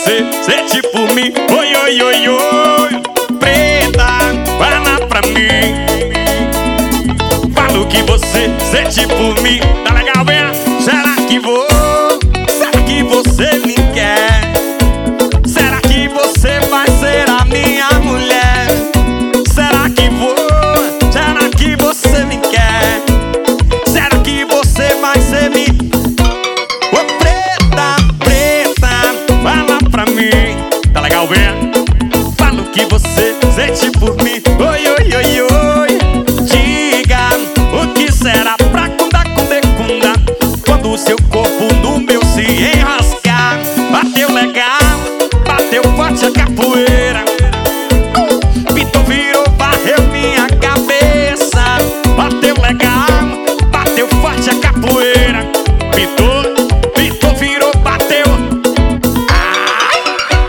você sente por mim. Oi, oi, oi, oi. Preta, fala pra mim. Fala o que você sente por mim. Tá legal, vem? Será que vou? Será que você me quer? Será que você vai ser a minha mulher? Será que vou? Será que você me quer? Será que você vai ser minha? Ô preta, preta, fala pra mim. Tá legal, vem? Fala o que você sente por mim. Oi, oi, oi, oi. Diga o que será pra cunda, quando o seu corpo no meu se enrascar. Bateu legal, bateu forte a capoeira. Pitou, virou, varreu minha cabeça. Bateu legal, bateu forte a capoeira. Pitou, pitou, virou, bateu. Ai.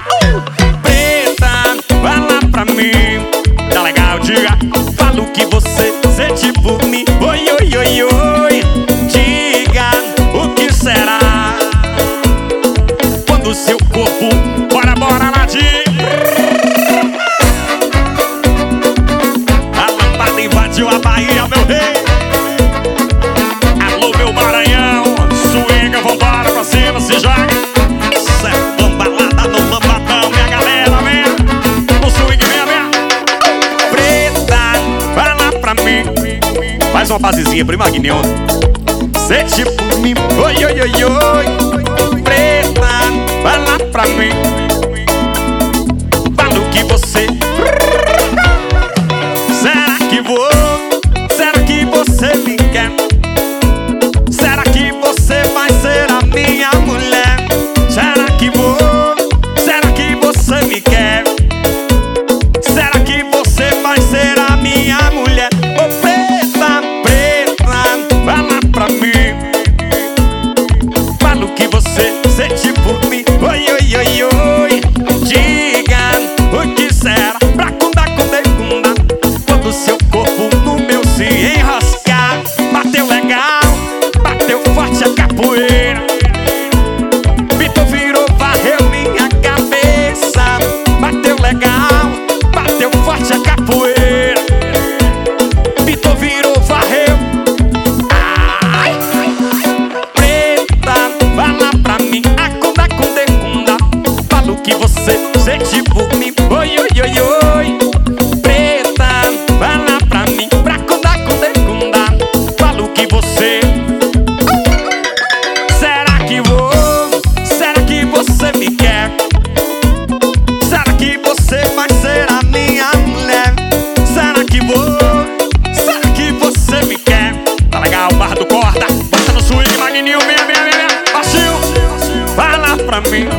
Preta, fala pra mim. Tá legal, diga. Fala o que você sente por mim. Oi, oi, oi, oi. Diga o que será quando o seu corpo. Bora, bora, Ladinho. A lambada invadiu a Bahia, meu rei. Alô, meu Maranhão. Swinga, vambora pra cima, se joga. Isso é lambalada no lambadão, minha galera, vem. No swing, vem, vem. Preta, fala pra mim. Faz uma basezinha pro Magninho. Sente por mim. Oi, oi, oi, oi. Preta, fala pra mim. Fala o que você. Será que vou? Será que você me quer? Será que você vai ser a minha mulher? Será que vou? Será que você me quer? Será que você vai ser a minha mulher? Ô preta, preta, fala pra mim. Fala o que você sente por mim. Oi, oi, oi, oi. Diga o que será pra cunda, quando seu corpo no meu se enrascar. Bateu legal, bateu forte a capoeira. Pitou, virou, varreu minha cabeça. Bateu legal, bateu forte a capoeira. Pitou, virou, varreu. Ai. Preta, fala pra mim. A cunda, fala o que você sente por mim. Oi, oi, oi, oi. Preta, fala pra mim. Pra cunda, fala o que você. Será que vou? Será que você me quer? Será que você vai ser a minha mulher? Será que vou? Será que você me quer? Tá legal, barra do corda. Bota no swing, Magninho, vem, vem, vem. Baixinho, fala pra mim.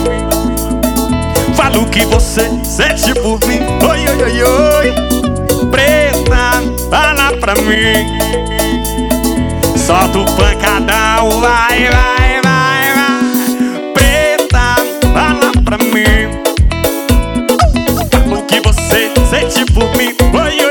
Fala o que você sente por mim. Oi, oi, oi, oi. Preta, fala pra mim. Solta o pancadão, vai, vai, vai, vai. Preta, fala pra mim. Fala o que você sente por mim. Oi, oi.